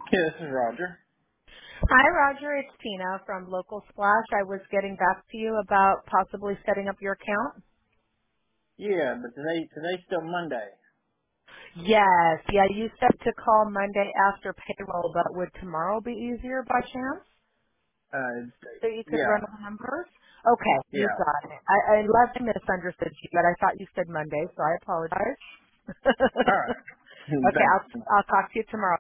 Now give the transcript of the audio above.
Yeah, this is Roger. Hi, Roger. It's Tina from Local Splash. I was getting back to you about possibly setting up your account. Yeah, but today's still Monday. Yes. Yeah, you said to call Monday after payroll, but would tomorrow be easier by chance Uh, so you could yeah, run the numbers? Okay, you yeah. got it. I left and misunderstood you, but I thought you said Monday, so I apologize. All right. Okay, Thanks. I'll talk to you tomorrow.